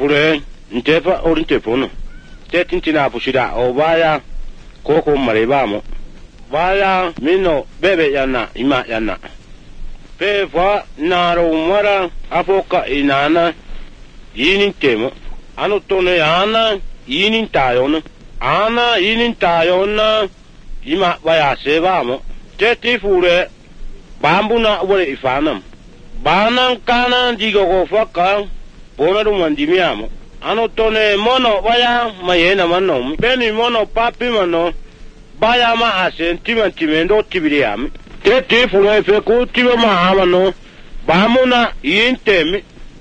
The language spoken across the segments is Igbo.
pure ntefa orinte pono te tintina pushida o baya koko mareba mo baya mino bebe yana ima yana pe fa naro mara afoka inana yinin temo ano tone ana yinin tayona ana yinin tayona ima baya seba mo te tifure bambuna wale ifanam banan kana digo ko faka bona dum mandimiamo ano tone mono baya mayena mano beni mono papi mano baya ma asentimento tibiriam te tifure fe ko tiba ma amano bamuna yintemi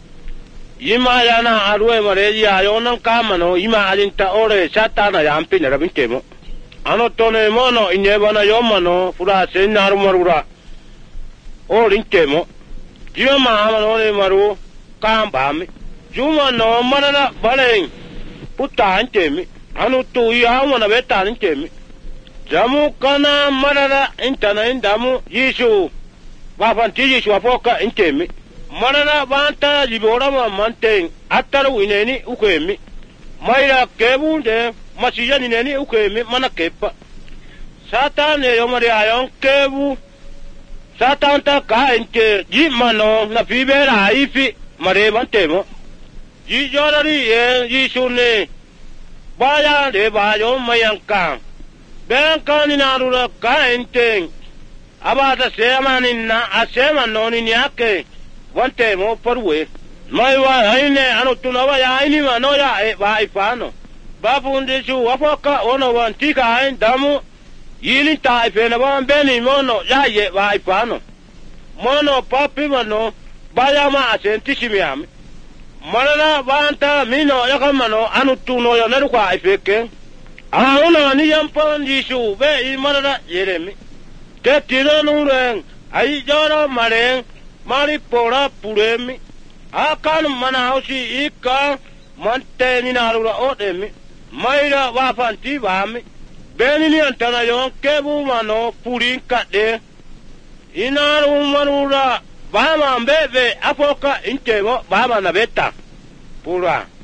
ima yana arwe mare ya yonan kamano ima alinta ore satana yampi na rabintemo ano tone mono inyebana yomano fura senaru marura o lintemo juma amano ne maru kambami juma no manana balen puta antemi anu tu ya wana beta antemi jamu kana manana intana indamu yisu bafanti yisu afoka intemi manana banta libora ma manten ataru ineni ukemi maira kebunde masiya ineni ukemi mana kepa satane yomari ayon kebu satanta ka inte jimano na fibera ifi mare bantemo ji jorari e ji sunne baya de bayo mayanka benka ni narura ka inte abata semani na asema noni nyake bantemo parwe mai wa haine ano tunawa ya ini mano ya e ba ifano bafunde chu afaka ono wantika hain damu yili ta ifena ban beni mono ya ye ba ifano mono papi mano baya ma asentishimiam manana banta mino yakamano anu tuno ya neru kwa ifeke ono ni yampon jisu be I manana yeremi te tiro nuren ai jora maren mari pora puremi akan mana hausi ika mante ni narura odemi maira wafanti bami benini antana yon kebu mano purin kade inaru manura bama mbebe afoka intemo bama na beta pura